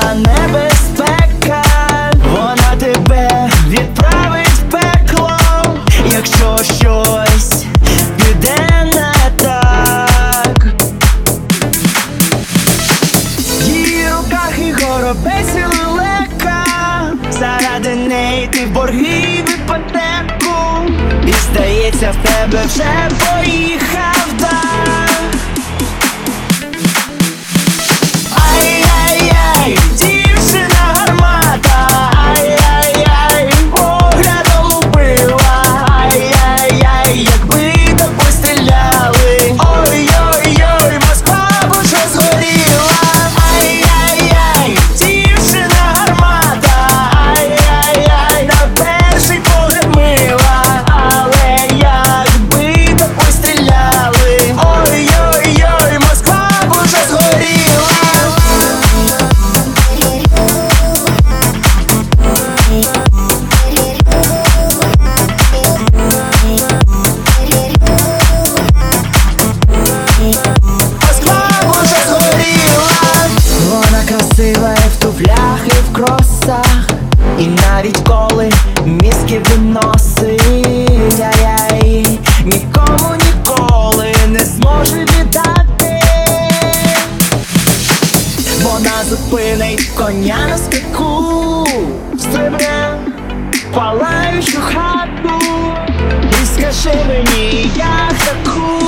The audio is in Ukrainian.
небезпека, вона тебе відправить в пекло, якщо щось піде не так. В її руках і горобець і лелека, заради неї ти в борги в іпотеку, і здається, в тебе вже поїхав дах. Ай-яй-яй, дівчина гармата, ай-яй-яй, поглядом убила, ай-яй-яй, якби тобою стріляли, ой-ой-ой, Москва б уже згоріла. Ай-яй-яй, дівчина гармата, ай-яй-яй, на перший погляд мила, але якби тобою стріляли, ой-ой-ой, Москва б уже згоріла. Москва уже згоріла. Вона красива і в туфлях, і в кросах, і навіть коли мізки виносить, ай-яй, нікому ніколи не зможе віддати. Вона зупинить коня на скаку, стрибне в палаючу хату і скажи мені, як таку